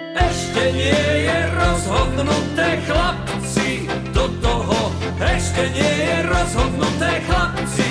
Ešte nie je rozhodnuté, chlapci, do toho ešte nie je rozhodnuté, chlapci.